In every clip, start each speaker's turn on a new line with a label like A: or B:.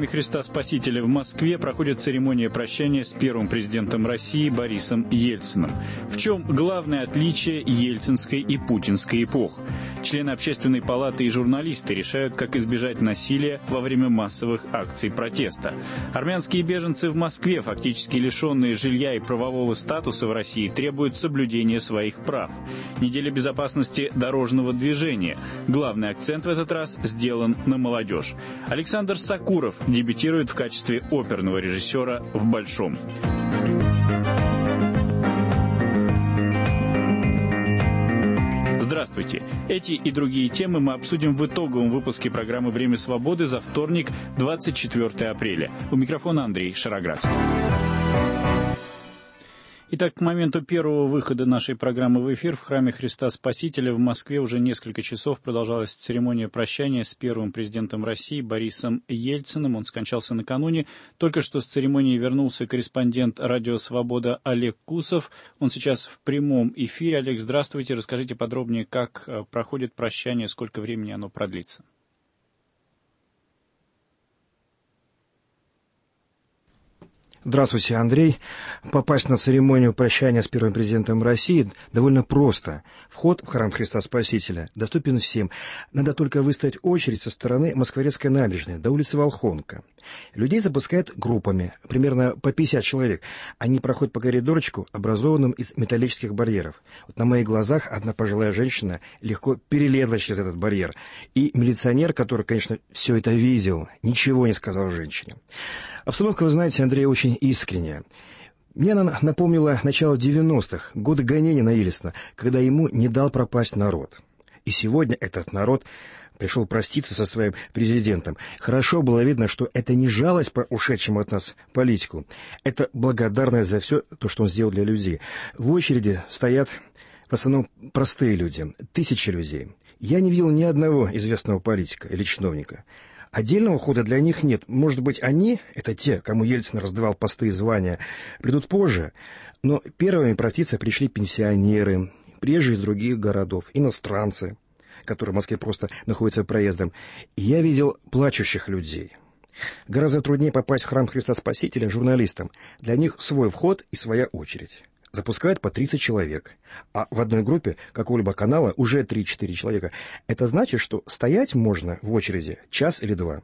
A: храме Христа Спасителя в Москве проходит церемония прощания с первым президентом России Борисом Ельциным. В чем главное отличие ельцинской и путинской эпох? Члены Общественной палаты и журналисты решают, как избежать насилия во время массовых акций протеста. Армянские беженцы в Москве, фактически лишенные жилья и правового статуса в России, требуют соблюдения своих прав. Неделя безопасности дорожного движения. Главный акцент в этот раз сделан на молодежь. Александр Сакуров дебютирует в качестве оперного режиссера в «Большом». Здравствуйте. Эти и другие темы мы обсудим в итоговом выпуске программы «Время свободы» за вторник, 24 апреля. У микрофона Андрей Шароградский. Итак, к моменту первого выхода нашей программы в эфир в храме Христа Спасителя в Москве уже несколько часов продолжалась церемония прощания с первым президентом России Борисом Ельциным. Он скончался накануне. Только что с церемонии вернулся корреспондент «Радио Свобода» Олег Кусов. Он сейчас в прямом эфире. Олег, здравствуйте. Расскажите подробнее, как проходит прощание, сколько времени оно продлится.
B: Здравствуйте, Андрей. Попасть на церемонию прощания с первым президентом России довольно просто. Вход в храм Христа Спасителя доступен всем. Надо только выстоять очередь со стороны Москворецкой набережной до улицы Волхонка. Людей запускают группами, примерно по 50 человек. Они проходят по коридорчику, образованным из металлических барьеров. Вот на моих глазах одна пожилая женщина легко перелезла через этот барьер. И милиционер, который, конечно, все это видел, ничего не сказал женщине. Обстановка, вы знаете, Андрей, очень искренняя. Мне она напомнила начало 90-х, годы гонения на Ельцина, когда ему не дал пропасть народ. И сегодня этот народ пришел проститься со своим президентом. Хорошо было видно, что это не жалость по ушедшему от нас политику. Это благодарность за все то, что он сделал для людей. В очереди стоят в основном простые люди, тысячи людей. Я не видел ни одного известного политика или чиновника. Отдельного хода для них нет. Может быть, они, это те, кому Ельцин раздавал посты и звания, придут позже. Но первыми проститься пришли пенсионеры, приезжие из других городов, иностранцы, которые в Москве просто находятся проездом. И я видел плачущих людей. Гораздо труднее попасть в храм Христа Спасителя журналистам. Для них свой вход и своя очередь. Запускают по 30 человек. А в одной группе какого-либо канала уже 3-4 человека. Это значит, что стоять можно в очереди час или два.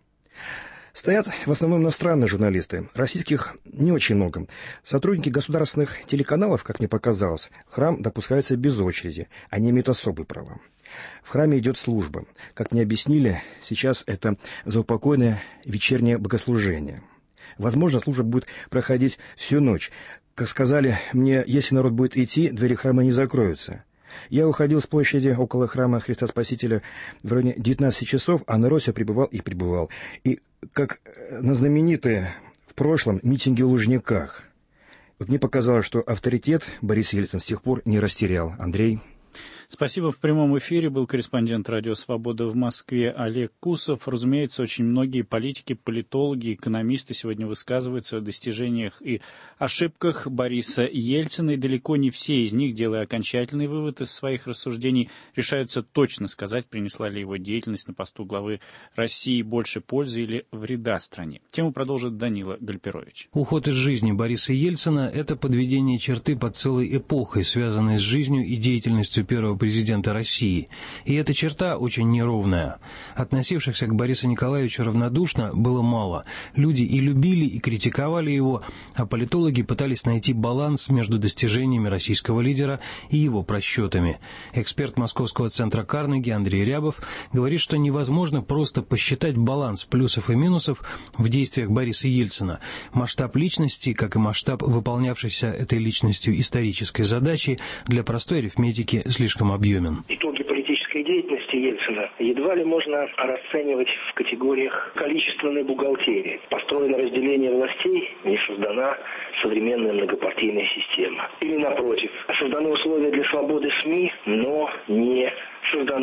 B: Стоят в основном иностранные журналисты. Российских не очень много. Сотрудники государственных телеканалов, как мне показалось, в храм допускаются без очереди. Они имеют особые права. В храме идет служба. Как мне объяснили, сейчас это заупокойное вечернее богослужение. Возможно, служба будет проходить всю ночь. Как сказали мне, если народ будет идти, двери храма не закроются. Я уходил с площади около храма Христа Спасителя в районе 19 часов, а народ все прибывал и прибывал. И как на знаменитые в прошлом митинги в Лужниках. Вот мне показалось, что авторитет Борис Ельцин с тех пор не растерял. Андрей?
A: Спасибо. В прямом эфире был корреспондент «Радио Свобода» в Москве Олег Кусов. Разумеется, очень многие политики, политологи, экономисты сегодня высказываются о достижениях и ошибках Бориса Ельцина, и далеко не все из них, делая окончательный вывод из своих рассуждений, решаются точно сказать, принесла ли его деятельность на посту главы России больше пользы или вреда стране. Тему продолжит Данила Гальперович.
C: Уход из жизни Бориса Ельцина – это подведение черты под целой эпохой, связанной с жизнью и деятельностью первого президента России. И эта черта очень неровная. Относившихся к Борису Николаевичу равнодушно было мало. Люди и любили, и критиковали его, а политологи пытались найти баланс между достижениями российского лидера и его просчетами. Эксперт Московского центра Карнеги Андрей Рябов говорит, что невозможно просто посчитать баланс плюсов и минусов в действиях Бориса Ельцина. Масштаб личности, как и масштаб выполнявшейся этой личностью исторической задачи, для простой арифметики слишком объемен.
D: Итоги политической деятельности Ельцина едва ли можно расценивать в категориях количественной бухгалтерии. Построено разделение властей, не создана современная многопартийная система. Или, напротив, созданы условия для свободы СМИ, но не созданы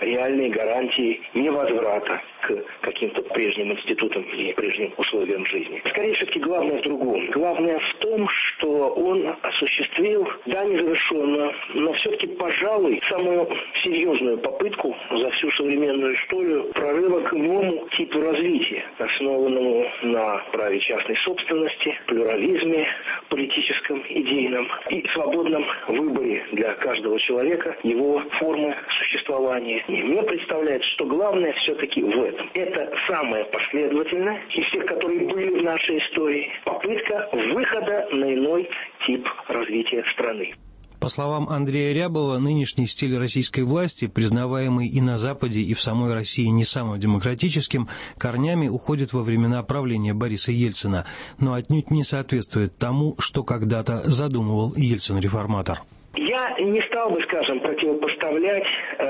D: реальные гарантии невозврата к каким-то прежним институтам или прежним условиям жизни. Скорее, все-таки главное в другом. Главное в том, что он осуществил, да, незавершенную, но все-таки, пожалуй, самую серьезную попытку за всю современную историю прорыва к новому типу развития, основанному на праве частной собственности, плюрализме политическом, идейном и свободном выборе для каждого человека его формы существования. И мне представляется, что главное все-таки в этом. Это самая последовательная из всех, которые были в нашей истории, попытка выхода на иной тип развития страны.
C: По словам Андрея Рябова, нынешний стиль российской власти, признаваемый и на Западе, и в самой России не самым демократическим, корнями уходит во времена правления Бориса Ельцина, но отнюдь не соответствует тому, что когда-то задумывал Ельцин-реформатор.
D: Я не стал бы, скажем, противопоставлять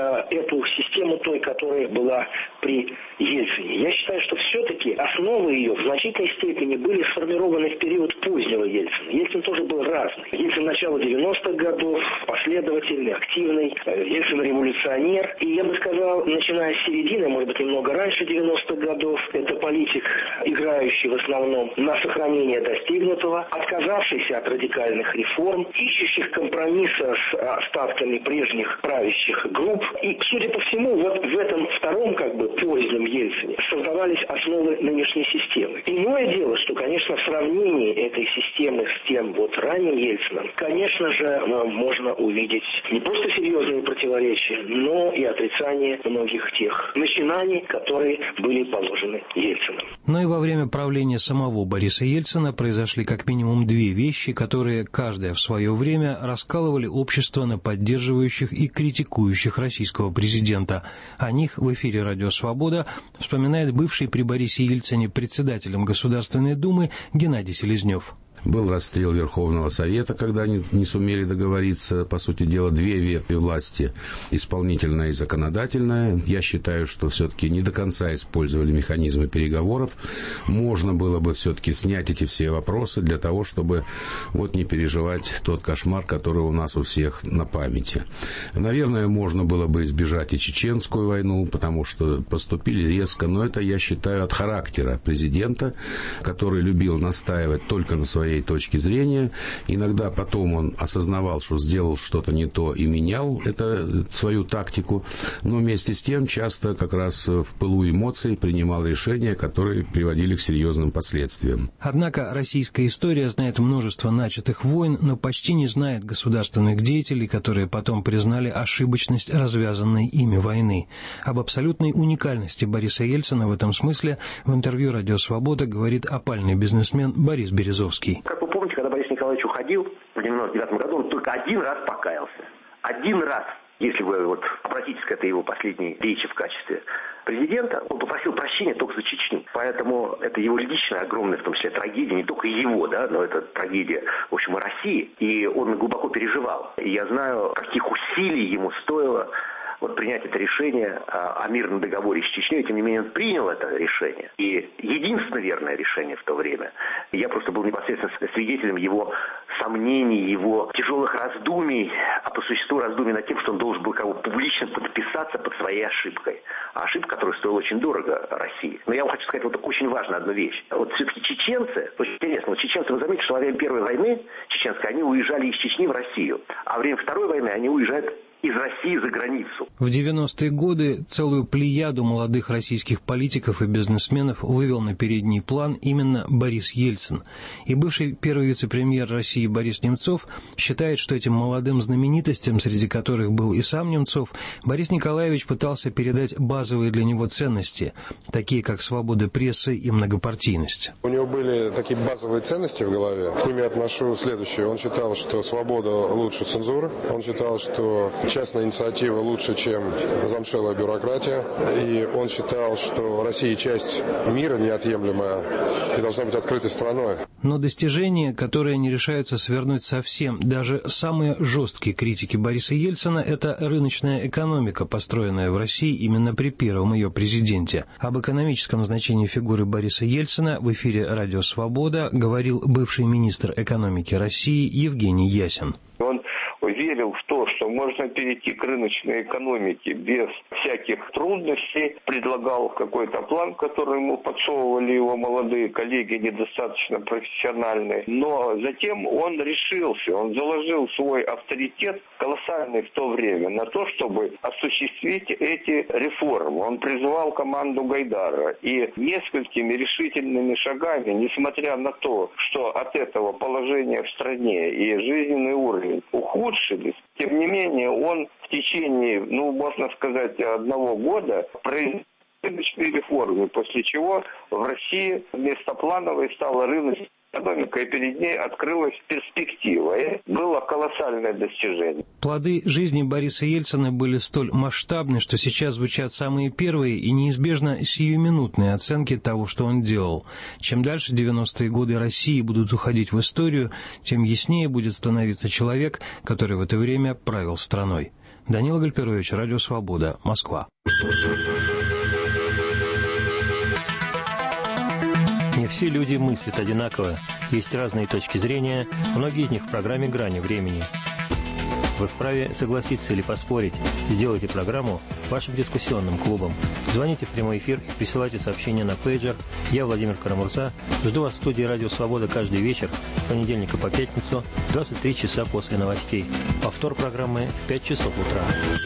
D: эту систему той, которая была при Ельцине. Я считаю, что все-таки основы ее в значительной степени были сформированы в период позднего Ельцина. Ельцин тоже был разный. Ельцин начала 90-х годов, последовательный, активный, Ельцин революционер. И я бы сказал, начиная с середины, может быть, немного раньше 90-х годов, это политик, играющий в основном на сохранение достигнутого, отказавшийся от радикальных реформ, ищущих компромисса с остатками прежних правящих групп. И, судя по всему, вот в этом втором, позднем Ельцине создавались основы нынешней системы. Иное дело, что, конечно, в сравнении этой системы с тем ранним Ельцином, конечно же, можно увидеть не просто серьезные противоречия, но и отрицание многих тех начинаний, которые были положены Ельцином.
C: Но и во время правления самого Бориса Ельцина произошли как минимум две вещи, которые каждая в свое время раскалывали общество на поддерживающих и критикующих российского президента. О них в эфире «Радио Свобода» вспоминает бывший при Борисе Ельцине председателем Государственной Думы Геннадий Селезнев.
E: Был расстрел Верховного Совета, когда они не сумели договориться, по сути дела, две ветви власти, исполнительная и законодательная. Я считаю, что все-таки не до конца использовали механизмы переговоров. Можно было бы все-таки снять эти все вопросы для того, чтобы не переживать тот кошмар, который у нас у всех на памяти. Наверное, можно было бы избежать и Чеченскую войну, потому что поступили резко, но это, я считаю, от характера президента, который любил настаивать только на своей точки зрения. Иногда потом он осознавал, что сделал что-то не то и менял свою тактику, но вместе с тем часто как раз в пылу эмоций принимал решения, которые приводили к серьезным последствиям.
C: Однако российская история знает множество начатых войн, но почти не знает государственных деятелей, которые потом признали ошибочность развязанной ими войны. Об абсолютной уникальности Бориса Ельцина в этом смысле в интервью «Радио Свобода» говорит опальный бизнесмен Борис Березовский.
F: Как вы помните, когда Борис Николаевич уходил в 1999 году, он только один раз покаялся. Один раз. Если вы обратитесь к этой его последней речи в качестве президента, он попросил прощения только за Чечню. Поэтому это его личная огромная, в том числе, трагедия, не только его, но это трагедия, в общем, и России. И он глубоко переживал. И я знаю, каких усилий ему стоило принять это решение о мирном договоре с Чечней, тем не менее он принял это решение. И единственное верное решение в то время. Я просто был непосредственно свидетелем его сомнений, его тяжелых раздумий, а по существу раздумий над тем, что он должен был публично подписаться под своей ошибкой. А ошибка, которая стоила очень дорого России. Но я вам хочу сказать очень важную одну вещь. Все-таки чеченцы, очень интересно, чеченцы, вы заметите, что во время Первой войны чеченской, они уезжали из Чечни в Россию. А во время Второй войны они уезжают из России за границу.
C: В 90-е годы целую плеяду молодых российских политиков и бизнесменов вывел на передний план именно Борис Ельцин. И бывший первый вице-премьер России Борис Немцов считает, что этим молодым знаменитостям, среди которых был и сам Немцов, Борис Николаевич пытался передать базовые для него ценности, такие как свобода прессы и многопартийность.
G: У него были такие базовые ценности в голове. К ним я отношу следующее. Он считал, что свобода лучше цензуры. Он считал, что частная инициатива лучше, чем замшелая бюрократия. И он считал, что Россия часть мира неотъемлемая и должна быть открытой страной.
C: Но достижения, которые не решаются свернуть совсем, даже самые жесткие критики Бориса Ельцина, это рыночная экономика, построенная в России именно при первом ее президенте. Об экономическом значении фигуры Бориса Ельцина в эфире «Радио Свобода» говорил бывший министр экономики России Евгений Ясин.
H: Он верил в то, что можно перейти к рыночной экономике без всяких трудностей, предлагал какой-то план, который ему подсовывали его молодые коллеги, недостаточно профессиональные. Но затем он решился, он заложил свой авторитет, колоссальный в то время, на то, чтобы осуществить эти реформы. Он призвал команду Гайдара и несколькими решительными шагами, несмотря на то, что от этого положение в стране и жизненный уровень ухудшились, тем не менее он в течение, можно сказать, 1 года произвел рыночные реформы, после чего в России вместо плановой стала рыночная экономика, и перед ней открылась перспектива. И было колоссальное достижение.
C: Плоды жизни Бориса Ельцина были столь масштабны, что сейчас звучат самые первые и неизбежно сиюминутные оценки того, что он делал. Чем дальше 90-е годы России будут уходить в историю, тем яснее будет становиться человек, который в это время правил страной. Данила Гальперович, Радио Свобода, Москва.
I: Не все люди мыслят одинаково, есть разные точки зрения, многие из них в программе «Грани времени». Вы вправе согласиться или поспорить. Сделайте программу вашим дискуссионным клубом. Звоните в прямой эфир и присылайте сообщения на пейджер. Я, Владимир Карамурза, жду вас в студии «Радио Свобода» каждый вечер, с понедельника по пятницу, 23 часа после новостей. Повтор программы в 5 часов утра.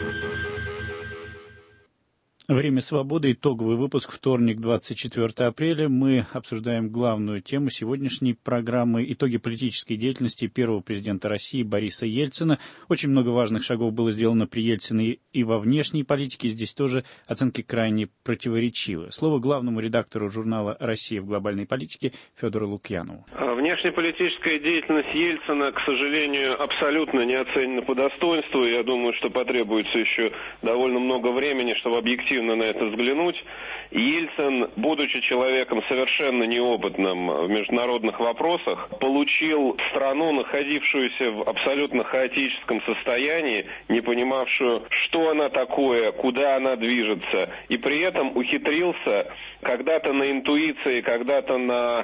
A: Время свободы. Итоговый выпуск. Вторник, 24 апреля. Мы обсуждаем главную тему сегодняшней программы. Итоги политической деятельности первого президента России Бориса Ельцина. Очень много важных шагов было сделано при Ельцине и во внешней политике. Здесь тоже оценки крайне противоречивы. Слово главному редактору журнала «Россия в глобальной политике» Федору Лукьянову.
J: Внешнеполитическая деятельность Ельцина, к сожалению, абсолютно не оценена по достоинству. Я думаю, что потребуется еще довольно много времени, чтобы объективно на это взглянуть. Ельцин, будучи человеком совершенно неопытным в международных вопросах, получил страну, находившуюся в абсолютно хаотическом состоянии, не понимавшую, что она такое, куда она движется, и при этом ухитрился когда-то на интуиции, когда-то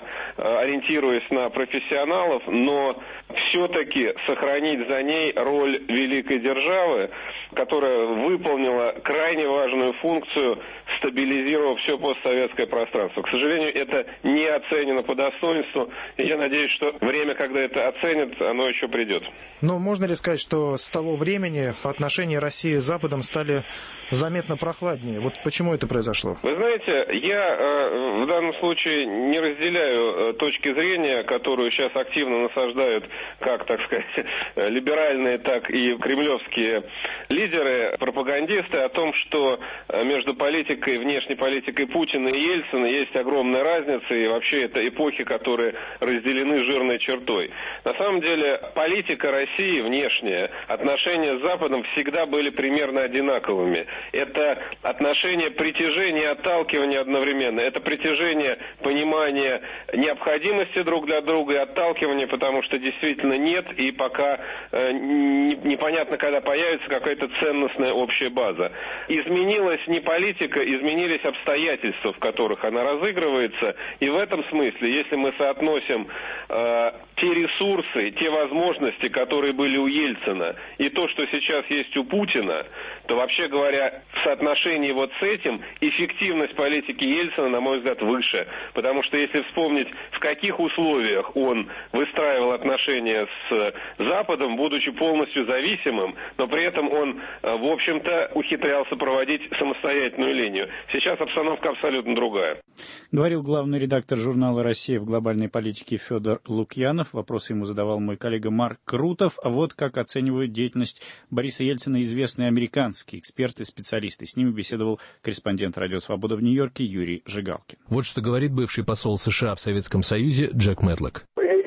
J: ориентируясь на профессионалов, но все-таки сохранить за ней роль великой державы, которая выполнила крайне важную функцию, стабилизировав все постсоветское пространство. К сожалению, это не оценено по достоинству, и я надеюсь, что время, когда это оценят, оно еще придет.
K: Но можно ли сказать, что с того времени отношения России с Западом стали заметно прохладнее? Вот почему это произошло?
J: Вы знаете, я в данном случае не разделяю точки зрения, которую сейчас активно насаждают как, так сказать, либеральные, так и кремлевские лидеры, пропагандисты, о том, что между политикой, внешней политикой Путина и Ельцина есть огромная разница, и вообще это эпохи, которые разделены жирной чертой. На самом деле, политика России внешняя, отношения с Западом всегда были примерно одинаковыми. Это отношение притяжения и отталкивания одновременно. Это притяжение понимания необходимости друг для друга и отталкивания, потому что действительно нет, и пока непонятно, когда появится какая-то ценностная общая база. Изменилась не политика, изменились обстоятельства, в которых она разыгрывается, и в этом смысле, если мы соотносим те ресурсы, те возможности, которые были у Ельцина, и то, что сейчас есть у Путина, то, вообще говоря, в соотношении вот с этим эффективность политики Ельцина, на мой взгляд, выше. Потому что если вспомнить, в каких условиях он выстраивал отношения с Западом, будучи полностью зависимым, но при этом он, в общем-то, ухитрялся проводить самостоятельную линию. Сейчас обстановка абсолютно другая.
A: Говорил главный редактор журнала «Россия в глобальной политике» Федор Лукьянов. Вопросы ему задавал мой коллега Марк Крутов. А вот как оценивают деятельность Бориса Ельцина известные американские эксперты, специалисты. С ними беседовал корреспондент «Радио Свобода» в Нью-Йорке Юрий Жигалкин.
L: Вот что говорит бывший посол США в Советском Союзе Джек Мэтлок.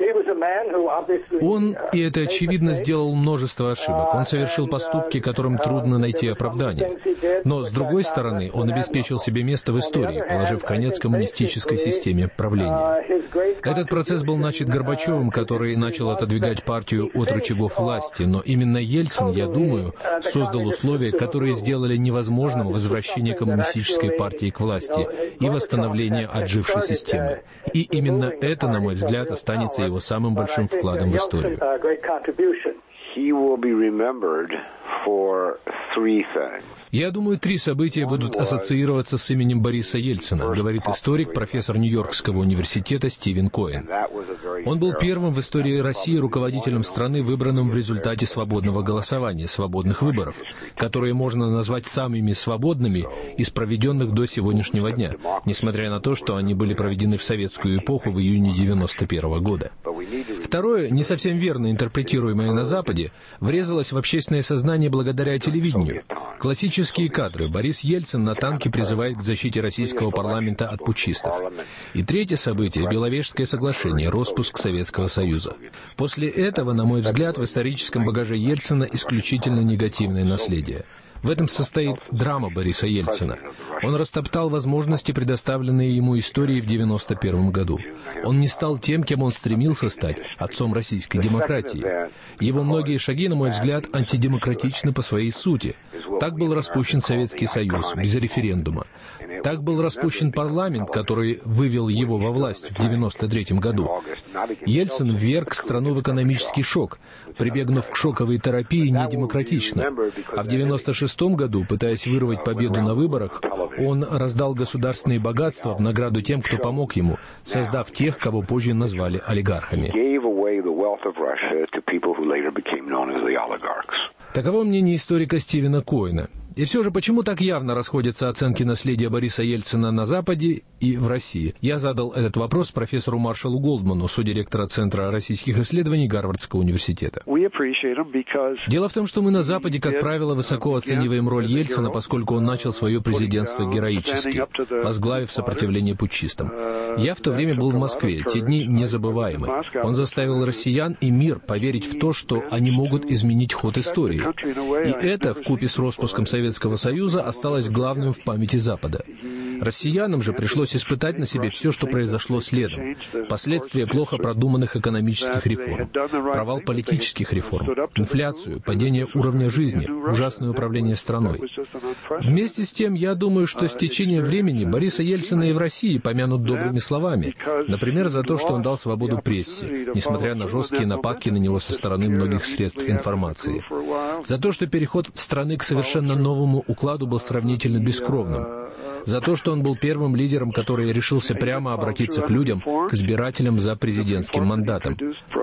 L: Он, и это очевидно, сделал множество ошибок. Он совершил поступки, которым трудно найти оправдание. Но, с другой стороны, он обеспечил себе место в истории, положив конец коммунистической системе правления. Этот процесс был начат Горбачевым, который начал отодвигать партию от рычагов власти. Но именно Ельцин, я думаю, создал условия, которые сделали невозможным возвращение коммунистической партии к власти и восстановление отжившей системы. И именно это, на мой взгляд, останется его самым большим вкладом в историю. Я думаю, 3 события будут ассоциироваться с именем Бориса Ельцина, говорит историк, профессор Нью-Йоркского университета Стивен Коэн. Он был первым в истории России руководителем страны, выбранным в результате свободного голосования, свободных выборов, которые можно назвать самыми свободными из проведенных до сегодняшнего дня, несмотря на то, что они были проведены в советскую эпоху в июне 1991 года. Второе, не совсем верно интерпретируемое на Западе, врезалось в общественное сознание благодаря телевидению. Классические кадры. Борис Ельцин на танке призывает к защите российского парламента от путчистов. И третье событие – Беловежское соглашение, распуск Советского Союза. После этого, на мой взгляд, в историческом багаже Ельцина исключительно негативное наследие. В этом состоит драма Бориса Ельцина. Он растоптал возможности, предоставленные ему историей в 1991 году. Он не стал тем, кем он стремился стать, отцом российской демократии. Его многие шаги, на мой взгляд, антидемократичны по своей сути. Так был распущен Советский Союз, без референдума. Так был распущен парламент, который вывел его во власть в 1993 году. Ельцин вверг страну в экономический шок, прибегнув к шоковой терапии недемократично. А в 1996 году, пытаясь вырвать победу на выборах, он раздал государственные богатства в награду тем, кто помог ему, создав тех, кого позже назвали олигархами. Таково мнение историка Стивена Коэна. И все же, почему так явно расходятся оценки наследия Бориса Ельцина на Западе и в России? Я задал этот вопрос профессору Маршалу Голдману, содиректора Центра российских исследований Гарвардского университета. Дело в том, что мы на Западе, как правило, высоко оцениваем роль Ельцина, поскольку он начал свое президентство героически, возглавив сопротивление путчистам. Я в то время был в Москве, те дни незабываемы. Он заставил россиян и мир поверить в то, что они могут изменить ход истории. И это, вкупе с распуском Советского Союза, осталось главным в памяти Запада. Россиянам же пришлось испытать на себе все, что произошло следом. Последствия плохо продуманных экономических реформ, провал политических реформ, инфляцию, падение уровня жизни, ужасное управление страной. Вместе с тем, я думаю, что с течением времени Бориса Ельцина и в России помянут добрыми словами. Например, за то, что он дал свободу прессе, несмотря на жесткие нападки на него со стороны многих средств информации. За то, что переход страны к совершенно новому укладу был сравнительно бескровным. За то, что он был первым лидером, который решился прямо обратиться к людям, к избирателям за президентским мандатом.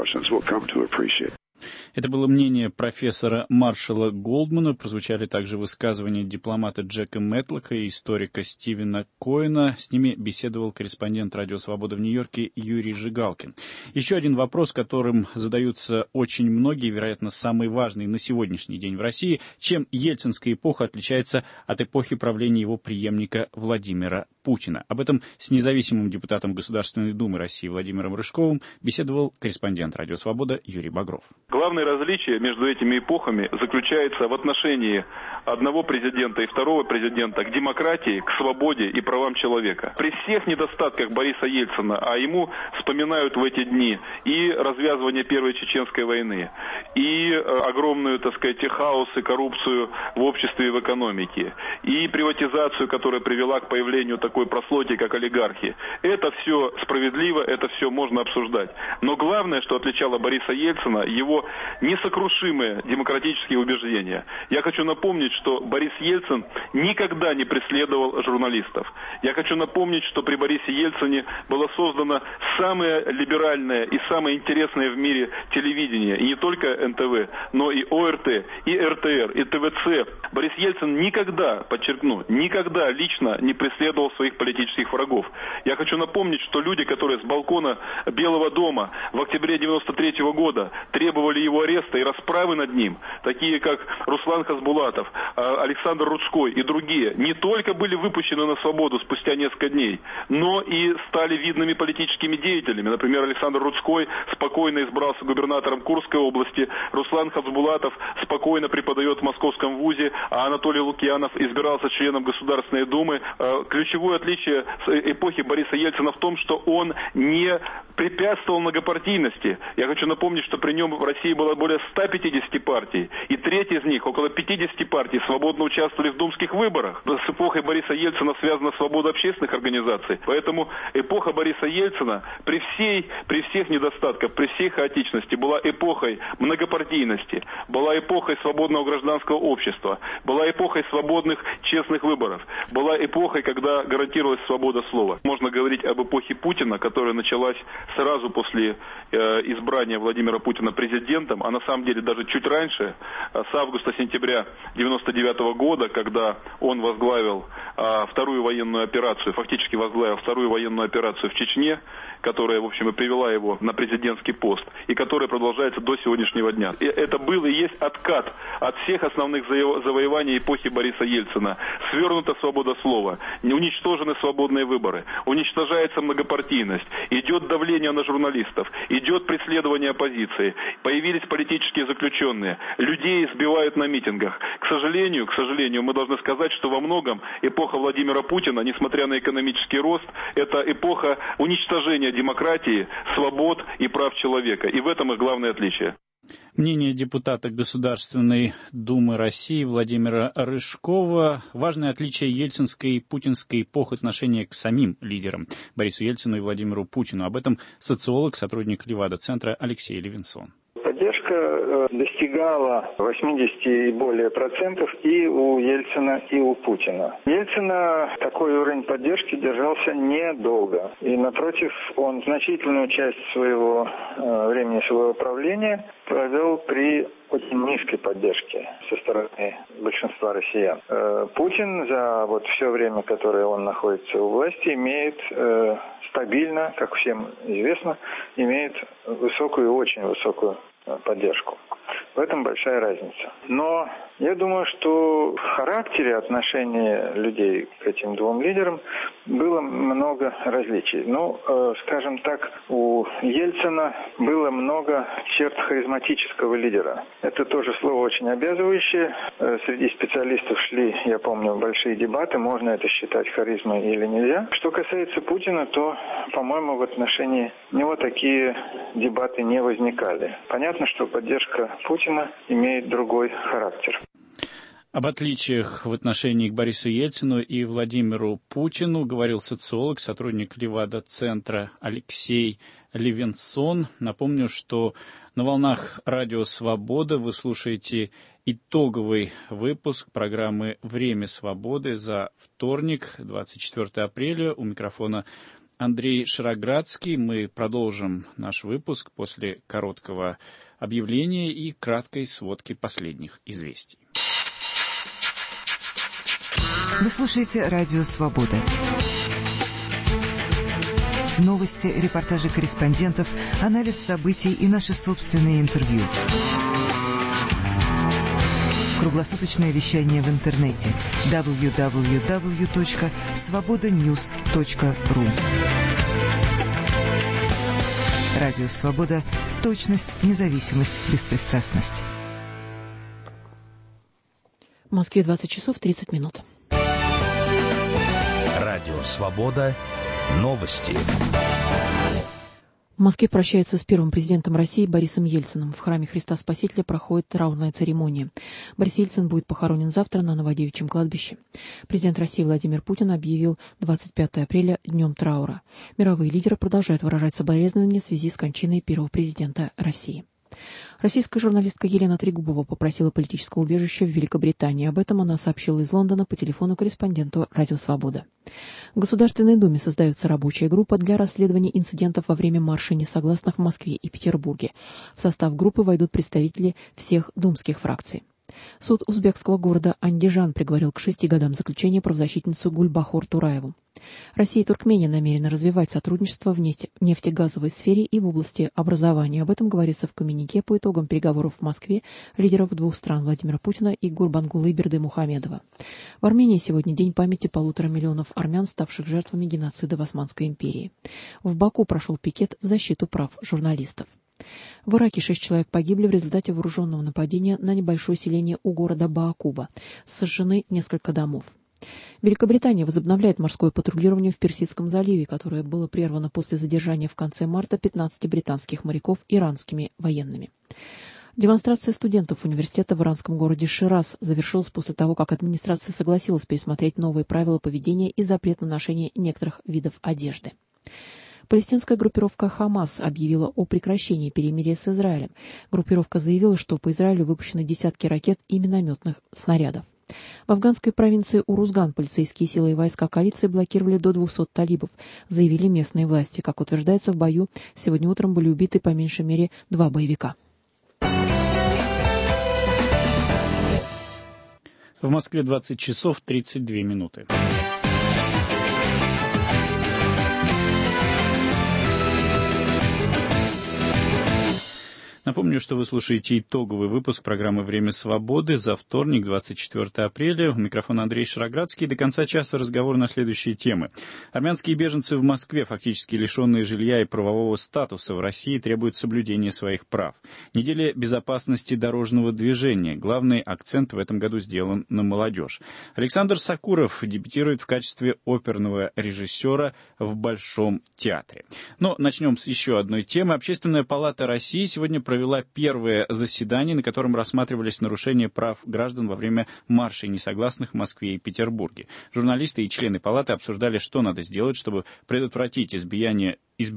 A: Это было мнение профессора Маршала Голдмана. Прозвучали также высказывания дипломата Джека Мэтлока и историка Стивена Коэна. С ними беседовал корреспондент «Радио Свобода» в Нью-Йорке Юрий Жигалкин. Еще один вопрос, которым задаются очень многие, вероятно, самый важный на сегодняшний день в России. Чем ельцинская эпоха отличается от эпохи правления его преемника Владимира Путина? Об этом с независимым депутатом Государственной Думы России Владимиром Рыжковым беседовал корреспондент «Радио Свобода» Юрий Багров.
J: Главное различие между этими эпохами заключается в отношении одного президента и второго президента к демократии, к свободе и правам человека. При всех недостатках Бориса Ельцина, а ему вспоминают в эти дни и развязывание Первой Чеченской войны, и огромную, так сказать, хаос и коррупцию в обществе и в экономике, и приватизацию, которая привела к появлению такой прослойки, как олигархи. Это все справедливо, это все можно обсуждать. Но главное, что отличало Бориса Ельцина, его несокрушимые демократические убеждения. Я хочу напомнить, что Борис Ельцин никогда не преследовал журналистов. Я хочу напомнить, что при Борисе Ельцине было создано самое либеральное и самое интересное в мире телевидение. И не только НТВ, но и ОРТ, и РТР, и ТВЦ. Борис Ельцин никогда, подчеркну, никогда лично не преследовал своих политических врагов. Я хочу напомнить, что люди, которые с балкона Белого дома в октябре 1993 года требовали его ареста и расправы над ним, такие как Руслан Хасбулатов, Александр Рудской и другие, не только были выпущены на свободу спустя несколько дней, но и стали видными политическими деятелями. Например, Александр Рудской спокойно избрался губернатором Курской области, Руслан Хасбулатов спокойно преподает в Московском вузе, а Анатолий Лукьянов избирался членом Государственной Думы. Ключевое отличие эпохи Бориса Ельцина в том, что он не
M: препятствовал многопартийности. Я хочу напомнить, что при нем в России было более 150 партий, и треть из них, около 50 партий, свободно участвовали в думских выборах. С эпохой Бориса Ельцина связана свобода общественных организаций. Поэтому эпоха Бориса Ельцина при всех недостатках, при всей хаотичности была эпохой многопартийности, была эпохой свободного гражданского общества, была эпохой свободных честных выборов, была эпохой, когда гарантировалась свобода слова. Можно говорить об эпохе Путина, которая началась сразу после избрания Владимира Путина президентом, а на самом деле даже чуть раньше, с августа-сентября 1999 года, когда он возглавил вторую военную операцию, фактически возглавил вторую военную операцию в Чечне, которая, в общем, и привела его на президентский пост, и которая продолжается до сегодняшнего дня. И это был и есть откат от всех основных завоеваний эпохи Бориса Ельцина. Свернута свобода слова, уничтожены свободные выборы, уничтожается многопартийность, идет давление на журналистов, идет преследование оппозиции, появились политические заключенные, людей избивают на митингах. К сожалению, мы должны сказать, что во многом эпоха Владимира Путина, несмотря на экономический рост, это эпоха уничтожения демократии, свобод и прав человека. И в этом их главное отличие.
A: Мнение депутата Государственной Думы России Владимира Рыжкова. Важное отличие ельцинской и путинской эпох отношения к самим лидерам Борису Ельцину и Владимиру Путину. Об этом социолог, сотрудник Левада-центра Алексей Левинсон.
N: Поддержка достигала 80 и более процентов и у Ельцина, и у Путина. Ельцина такой уровень поддержки держался недолго. И, напротив, он значительную часть своего времени своего правления провел при очень низкой поддержке со стороны большинства россиян. Путин за все время, которое он находится у власти, имеет стабильно, как всем известно, имеет высокую, очень высокую поддержку. В этом большая разница. Но я думаю, что в характере отношения людей к этим двум лидерам было много различий. Скажем так, у Ельцина было много черт харизматического лидера. Это тоже слово очень обязывающее. Среди специалистов шли, я помню, большие дебаты, можно это считать харизмой или нельзя. Что касается Путина, то, по-моему, в отношении него такие дебаты не возникали. Понятно, что поддержка Путина имеет другой характер.
A: Об отличиях в отношении к Борису Ельцину и Владимиру Путину говорил социолог, сотрудник Левада-центра Алексей Левинсон. Напомню, что на волнах Радио Свобода вы слушаете итоговый выпуск программы «Время свободы» за вторник, 24 апреля. У микрофона Андрей Шароградский. Мы продолжим наш выпуск после короткого объявления и краткой сводки последних известий.
O: Вы слушаете «Радио Свобода». Новости, репортажи корреспондентов, анализ событий и наши собственные интервью. Круглосуточное вещание в интернете www.svobodanews.ru. Радио Свобода. Точность, независимость, беспристрастность.
P: В Москве 20 часов 30 минут.
Q: Радио Свобода. Новости.
P: В Москве прощаются с первым президентом России Борисом Ельциным. В храме Христа Спасителя проходит траурная церемония. Борис Ельцин будет похоронен завтра на Новодевичьем кладбище. Президент России Владимир Путин объявил 25 апреля днем траура. Мировые лидеры продолжают выражать соболезнования в связи с кончиной первого президента России. Российская журналистка Елена Трегубова попросила политического убежища в Великобритании. Об этом она сообщила из Лондона по телефону корреспонденту «Радио Свобода». В Государственной Думе создается рабочая группа для расследования инцидентов во время марша несогласных в Москве и Петербурге. В состав группы войдут представители всех думских фракций. Суд узбекского города Андижан приговорил к 6 годам заключения правозащитницу Гульбахор Тураеву. Россия и Туркмения намерены развивать сотрудничество в нефтегазовой сфере и в области образования. Об этом говорится в коммюнике по итогам переговоров в Москве лидеров двух стран Владимира Путина и Гурбангулы Бердымухамедова. В Армении сегодня день памяти 1,5 миллиона армян, ставших жертвами геноцида в Османской империи. В Баку прошел пикет в защиту прав журналистов. В Ираке 6 человек погибли в результате вооруженного нападения на небольшое селение у города Баакуба. Сожжены несколько домов. Великобритания возобновляет морское патрулирование в Персидском заливе, которое было прервано после задержания в конце марта 15 британских моряков иранскими военными. Демонстрация студентов университета в иранском городе Шираз завершилась после того, как администрация согласилась пересмотреть новые правила поведения и запрет на ношение некоторых видов одежды. Палестинская группировка «Хамас» объявила о прекращении перемирия с Израилем. Группировка заявила, что по Израилю выпущены десятки ракет и минометных снарядов. В афганской провинции Урузган полицейские силы и войска коалиции блокировали до 200 талибов, заявили местные власти. Как утверждается, в бою сегодня утром были убиты по меньшей мере 2 боевика.
A: В Москве 20 часов 32 минуты. Напомню, что вы слушаете итоговый выпуск программы «Время свободы» за вторник, 24 апреля. У микрофона Андрей Шароградский. До конца часа разговор на следующие темы. Армянские беженцы в Москве, фактически лишенные жилья и правового статуса в России, требуют соблюдения своих прав. Неделя безопасности дорожного движения. Главный акцент в этом году сделан на молодежь. Александр Сакуров дебютирует в качестве оперного режиссера в Большом театре. Но начнем с еще одной темы. Общественная палата России сегодня провела первое заседание, на котором рассматривались нарушения прав граждан во время маршей несогласных в Москве и Петербурге. Журналисты и члены палаты обсуждали, что надо сделать, чтобы предотвратить избиение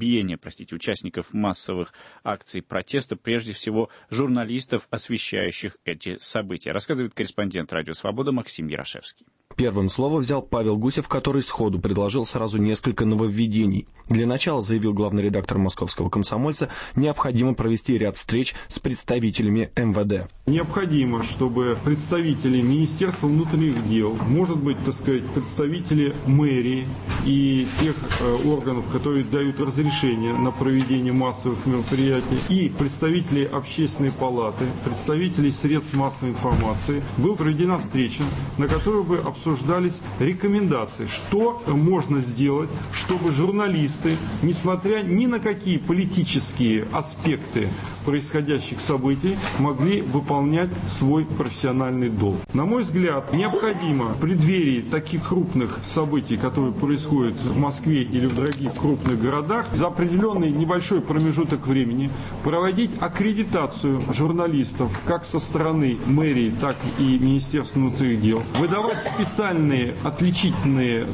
A: участников массовых акций протеста, прежде всего журналистов, освещающих эти события. Рассказывает корреспондент «Радио Свобода» Максим Ярошевский.
R: Первым слово взял Павел Гусев, который сходу предложил сразу несколько нововведений. Для начала, заявил главный редактор «Московского комсомольца», необходимо провести ряд встреч с представителями МВД.
S: Необходимо, чтобы представители Министерства внутренних дел, может быть, представители мэрии и тех органов, которые дают разрешение на проведение массовых мероприятий, и представители общественной палаты, представители средств массовой информации, была проведена встреча, на которой бы обсуждались рекомендации, что можно сделать, чтобы журналисты, несмотря ни на какие политические аспекты происходящих событий, могли выполнять свой профессиональный долг. На мой взгляд, необходимо в преддверии таких крупных событий, которые происходят в Москве или в других крупных городах, за определенный небольшой промежуток времени проводить аккредитацию журналистов как со стороны мэрии, так и Министерства внутренних дел, выдавать специальные отличительные,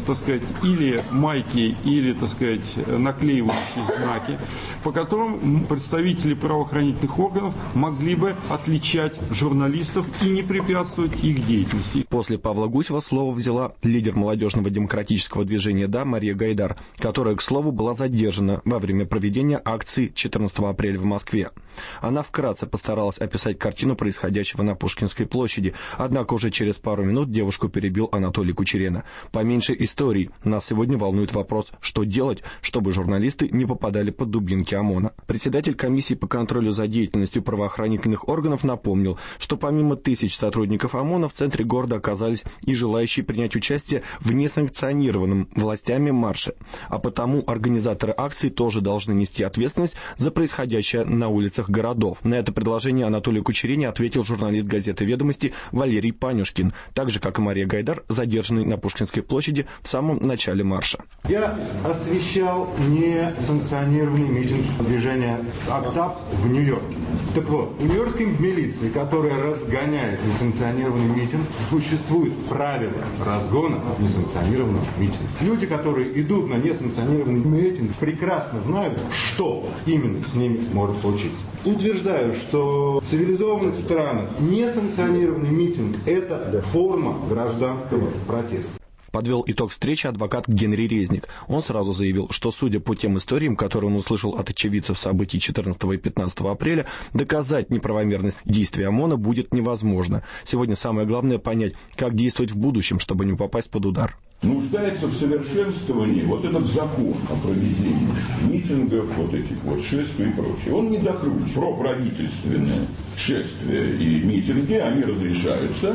S: или майки, или, наклеивающие знаки, по которым представители правоохранительных органов могли бы отличать журналистов и не препятствовать их деятельности.
R: После Павла Гусева слово взяла лидер молодежного демократического движения «Да» Мария Гайдар, которая, к слову, была задержана во время проведения акции 14 апреля в Москве. Она вкратце постаралась описать картину происходящего на Пушкинской площади, однако уже через пару минут девушку перебил Анатолий Кучерена. Поменьше историй. Нас сегодня волнует вопрос, что делать, чтобы журналисты не попадали под дубинки ОМОНа. Председатель комиссии по контролю за деятельностью правоохранительных органов напомнил, что помимо тысяч сотрудников ОМОНа в центре города оказались и желающие принять участие в несанкционированном властями марше. А потому организаторы акции тоже должны нести ответственность за происходящее на улицах городов. На это предложение Анатолию Кучерене ответил журналист газеты «Ведомости» Валерий Панюшкин, так же, как и Мария Гайдар, задержанный на Пушкинской площади в самом начале марша.
T: Я освещал несанкционированный митинг движения «Октап» в Нью-Йорке. Так вот, у нью-йоркской милиции, которая разгоняет несанкционированный митинг, существует правило разгона несанкционированного митинга. Люди, которые идут на несанкционированный митинг, прекрасно знают, что именно с ними может случиться. Утверждаю, что в цивилизованных странах несанкционированный митинг – это форма гражданского протеста.
R: Подвел итог встречи адвокат Генри Резник. Он сразу заявил, что, судя по тем историям, которые он услышал от очевидцев событий 14 и 15 апреля, доказать неправомерность действий ОМОНа будет невозможно. Сегодня самое главное понять, как действовать в будущем, чтобы не попасть под удар.
U: Нуждается в совершенствовании вот этот закон о проведении митингов, вот этих вот шествий и прочее. Он не докручен. Проправительственные шествия и митинги, они разрешаются.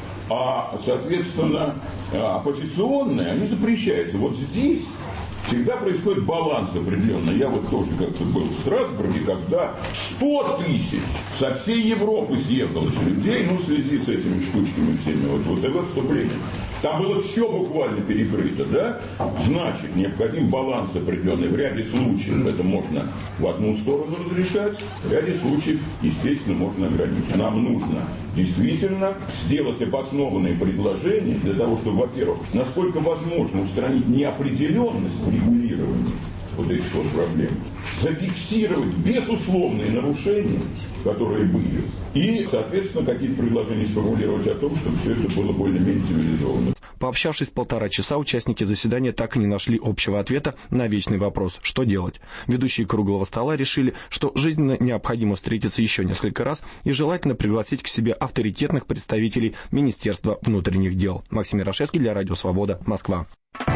U: А, соответственно, оппозиционные, они запрещаются. Вот здесь всегда происходит баланс определенный. Я вот тоже как-то был в Страсбурге, когда 100 тысяч со всей Европы съехалось людей, в связи с этими штучками всеми, вот это выступление. Там было все буквально перекрыто, да? Значит, необходим баланс определенный. В ряде случаев это можно в одну сторону разрешать, в ряде случаев, естественно, можно ограничить. Нам нужно действительно сделать обоснованные предложения для того, чтобы, во-первых, насколько возможно устранить неопределенность в регулировании вот этих вот проблем, зафиксировать безусловные нарушения, которые были, и, соответственно, какие-то предложения сформулировать о том, чтобы все это было более-менее цивилизованно.
R: Пообщавшись 1,5 часа, участники заседания так и не нашли общего ответа на вечный вопрос, что делать. Ведущие круглого стола решили, что жизненно необходимо встретиться еще несколько раз и желательно пригласить к себе авторитетных представителей Министерства внутренних дел. Максим Ярошевский для Радио Свобода, Москва.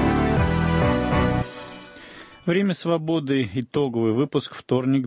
A: Время свободы. Итоговый выпуск. Вторник,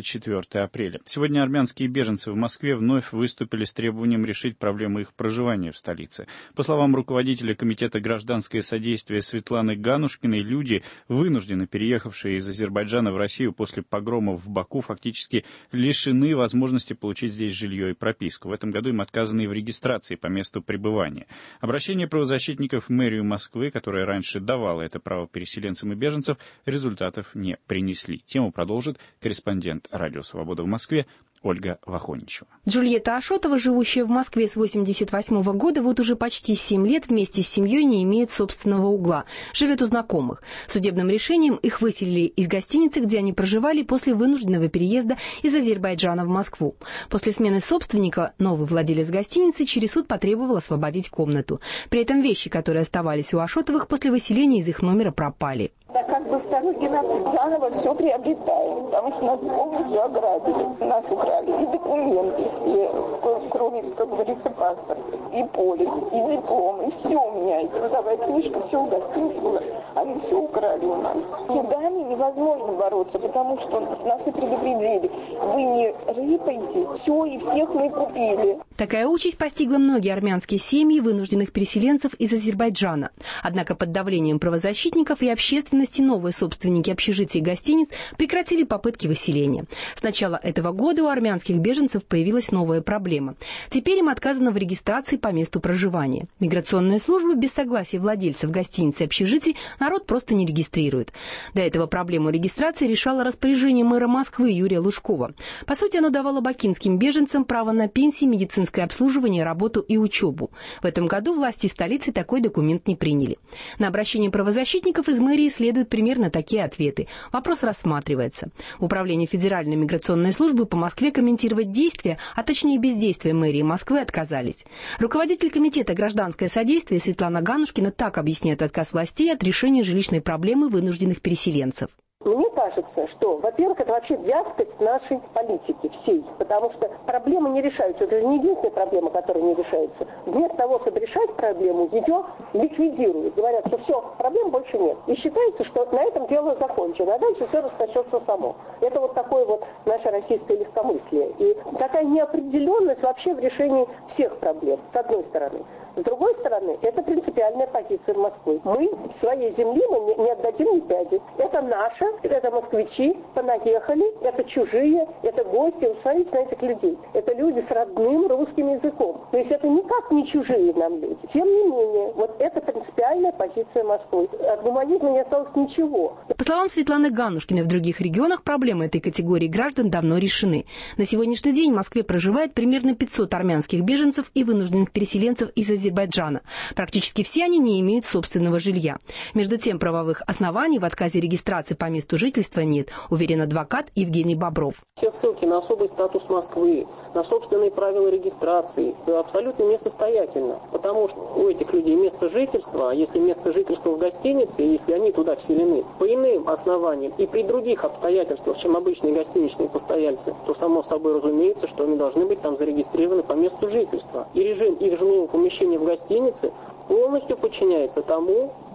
A: 24 апреля. Сегодня армянские беженцы в Москве вновь выступили с требованием решить проблемы их проживания в столице. По словам руководителя Комитета гражданское содействие Светланы Ганушкиной, люди, вынужденно переехавшие из Азербайджана в Россию после погромов в Баку, фактически лишены возможности получить здесь жилье и прописку. В этом году им отказано и в регистрации по месту пребывания. Обращение правозащитников в мэрию Москвы, которая раньше давала это право переселенцам и беженцам, результатов не принесли. Тему продолжит корреспондент Радио Свобода в Москве Ольга Вахоничева.
B: Джульетта Ашотова, живущая в Москве с 1988 года, вот уже почти 7 лет вместе с семьей не имеет собственного угла. Живет у знакомых. Судебным решением их выселили из гостиницы, где они проживали после вынужденного переезда из Азербайджана в Москву. После смены собственника новый владелец гостиницы через суд потребовал освободить комнату. При этом вещи, которые оставались у Ашотовых после выселения из их номера, пропали.
V: Так как бы второй геноцид, заново все приобретаем, потому что нас полностью ограбили, нас украли и документы, и кроме, как говорится, паспорт, и полис, и диплом, и все у меня, и трудовая книжка, все в гостинице было, они все украли у нас. Судами невозможно бороться, потому что нас и предупредили, вы не рыпайте, все, и всех мы купили.
B: Такая участь постигла многие армянские семьи, вынужденных переселенцев из Азербайджана. Однако под давлением правозащитников и общественности новые собственники общежитий и гостиниц прекратили попытки выселения. С начала этого года у армянских беженцев появилась новая проблема. Теперь им отказано в регистрации по месту проживания. Миграционные службы без согласия владельцев гостиниц и общежитий народ просто не регистрируют. До этого проблему регистрации решало распоряжение мэра Москвы Юрия Лужкова. По сути, оно давало бакинским беженцам право на пенсии, медицинское обслуживание, работу и учебу. В этом году власти столицы такой документ не приняли. На обращение правозащитников из мэрии следует примерно такие ответы. Вопрос рассматривается. Управление Федеральной миграционной службы по Москве комментировать действия, а точнее бездействие мэрии Москвы, отказались. Руководитель Комитета гражданское содействие Светлана Ганушкина так объясняет отказ властей от решения жилищной проблемы вынужденных переселенцев.
V: Мне кажется, что, во-первых, это вообще вязкость нашей политики всей, потому что проблемы не решаются. Это же не единственная проблема, которая не решается. Вместо того, чтобы решать проблему, ее ликвидируют. Говорят, что все, проблем больше нет. И считается, что на этом дело закончено, а дальше все рассосется само. Это вот такое вот наше российское легкомыслие. И такая неопределенность вообще в решении всех проблем, с одной стороны. С другой стороны, это принципиальная позиция Москвы. Мы своей земли не отдадим ни пяди. Это наша, это москвичи, понаехали, это чужие, это гости. Вы смотрите на этих людей. Это люди с родным русским языком. То есть это никак не чужие нам люди. Тем не менее, вот это принципиальная позиция Москвы. От гуманизма не осталось ничего.
B: По словам Светланы Ганушкиной, в других регионах проблемы этой категории граждан давно решены. На сегодняшний день в Москве проживает примерно 500 армянских беженцев и вынужденных переселенцев из Азербайджана. Практически все они не имеют собственного жилья. Между тем, правовых оснований в отказе регистрации по месту жительства нет, уверен адвокат Евгений Бобров.
W: Все ссылки на особый статус Москвы, на собственные правила регистрации абсолютно несостоятельно, потому что у этих людей место жительства, а если место жительства в гостинице, если они туда вселены по иным основаниям и при других обстоятельствах, чем обычные гостиничные постояльцы, то само собой разумеется, что они должны быть там зарегистрированы по месту жительства. И режим их жилого помещения в гостинице полностью подчиняется тому,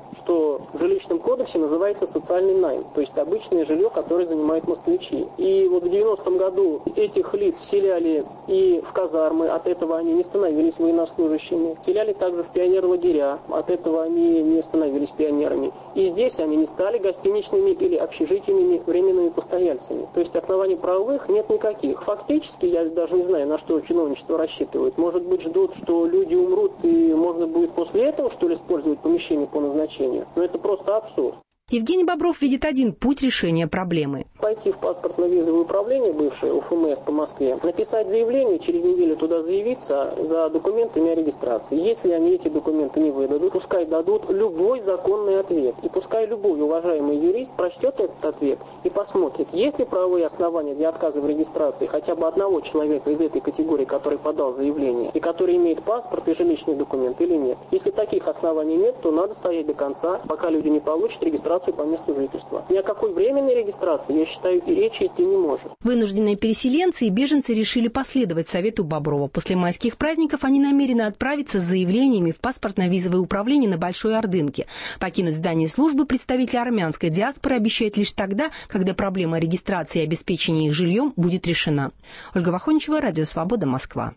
W: что в жилищном кодексе называется социальный найм, то есть обычное жилье, которое занимают москвичи. И вот в 90-м году этих лиц вселяли и в казармы, от этого они не становились военнослужащими, вселяли также в пионерлагеря, от этого они не становились пионерами. И здесь они не стали гостиничными или общежитийными временными постояльцами. То есть оснований правовых нет никаких. Фактически, я даже не знаю, на что чиновничество рассчитывает. Может быть, ждут, что люди умрут, и можно будет после этого, что ли, использовать помещение по назначению. Но это просто абсурд.
B: Евгений Бобров видит один путь решения проблемы.
W: Пойти в паспортно-визовое управление, бывшее УФМС по Москве, написать заявление, через неделю туда заявиться за документами о регистрации. Если они эти документы не выдадут, пускай дадут любой законный ответ. И пускай любой уважаемый юрист прочтет этот ответ и посмотрит, есть ли правовые основания для отказа в регистрации хотя бы одного человека из этой категории, который подал заявление, и который имеет паспорт и жилищный документ или нет. Если таких оснований нет, то надо стоять до конца, пока люди не получат регистрацию по месту жительства. Ни о какой временной регистрации, я считаю, и речи идти не может.
B: Вынужденные переселенцы и беженцы решили последовать совету Боброва. После майских праздников они намерены отправиться с заявлениями в паспортно-визовое управление на Большой Ордынке. Покинуть здание службы представители армянской диаспоры обещают лишь тогда, когда проблема регистрации и обеспечения их жильем будет решена. Ольга Вахончева, Радио Свобода, Москва.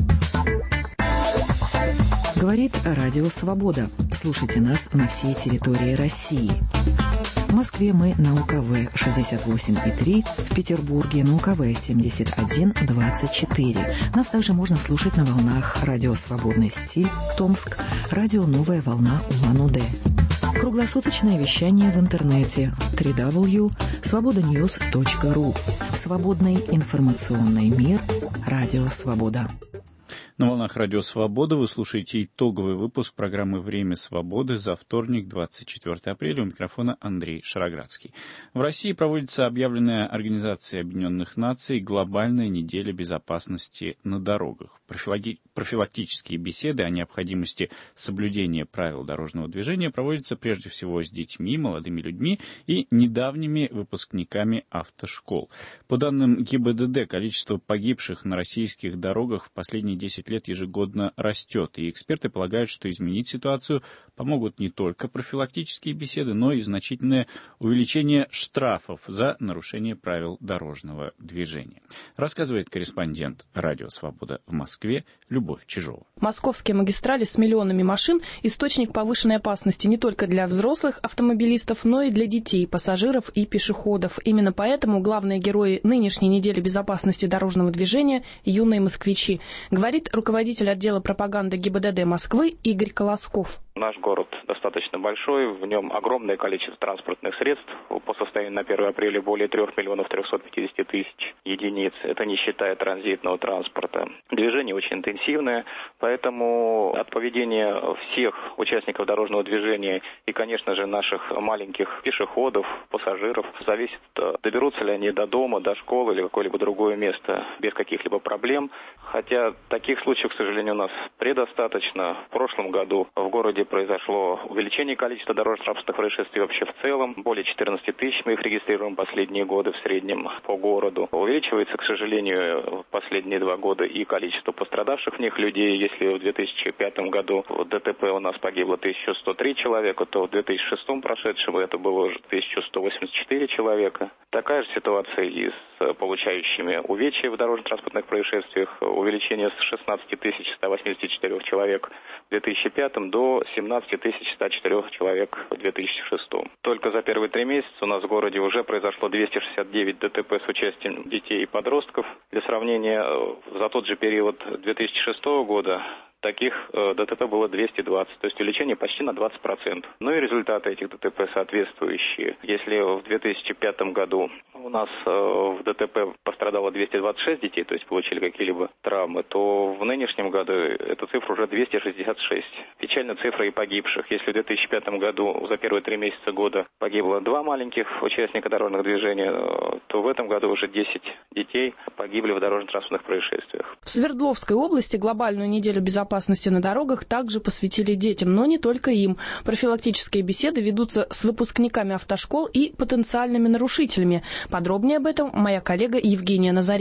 D: Говорит Радио Свобода. Слушайте нас на всей территории России. В Москве мы на УКВ 68,3, в Петербурге на УКВ 71,24. Нас также можно слушать на волнах Радио Свободный стиль, Томск, Радио Новая волна Улан-Удэ. Круглосуточное вещание в интернете www.svobodanews.ru. Свободный информационный мир. Радио Свобода.
A: На волнах Радио Свобода вы слушаете итоговый выпуск программы «Время свободы» за вторник, 24 апреля. У микрофона Андрей Шароградский. В России проводится объявленная Организацией Объединенных Наций глобальная неделя безопасности на дорогах. Профилактические беседы о необходимости соблюдения правил дорожного движения проводятся прежде всего с детьми, молодыми людьми и недавними выпускниками автошкол. По данным ГИБДД, количество погибших на российских дорогах в последние 10 лет ежегодно растет, и эксперты полагают, что изменить ситуацию помогут не только профилактические беседы, но и значительное увеличение штрафов за нарушение правил дорожного движения. Рассказывает корреспондент Радио Свобода в Москве Любовь Чижова.
E: Московские магистрали с миллионами машин – источник повышенной опасности не только для взрослых автомобилистов, но и для детей, пассажиров и пешеходов. Именно поэтому главные герои нынешней недели безопасности дорожного движения – юные москвичи, говорит руководитель отдела пропаганды ГИБДД Москвы Игорь Колосков.
F: Наш город достаточно большой, в нем огромное количество транспортных средств. По состоянию на 1 апреля более 3 миллионов 350 тысяч единиц. Это не считая транзитного транспорта. Движение очень интенсивное, поэтому от поведения всех участников дорожного движения и, конечно же, наших маленьких пешеходов, пассажиров зависит, доберутся ли они до дома, до школы или какое-либо другое место без каких-либо проблем. Хотя таких случаев, к сожалению, у нас предостаточно. В прошлом году в городе произошло увеличение количества дорожно-транспортных происшествий вообще в целом. Более 14 тысяч мы их регистрируем последние годы в среднем по городу. Увеличивается, к сожалению, в последние 2 года и количество пострадавших в них людей. Если в 2005 году в ДТП у нас погибло 1103 человека, то в 2006 прошедшем это было уже 1184 человека. Такая же ситуация и с получающими увечья в дорожно-транспортных происшествиях. Увеличение с 16 184 человек в 2005 до 17 104 человек в 2006. Только за первые 3 месяца у нас в городе уже произошло 269 ДТП с участием детей и подростков. Для сравнения, за тот же период 2006 года таких ДТП было 220, то есть увеличение почти на 20%. Ну и результаты этих ДТП соответствующие. Если в 2005 году у нас в ДТП пострадало 226 детей, то есть получили какие-либо травмы, то в нынешнем году эта цифра уже 266. Печальная цифра и погибших. Если в 2005 году за первые 3 месяца года погибло 2 маленьких участника дорожных движений, то в этом году уже 10 детей погибли в дорожно-транспортных происшествиях.
E: В Свердловской области глобальную неделю безопасности на дорогах также посвятили детям, но не только им. Профилактические беседы ведутся с выпускниками автошкол и потенциальными нарушителями. Подробнее об этом моя коллега Евгения Назарец.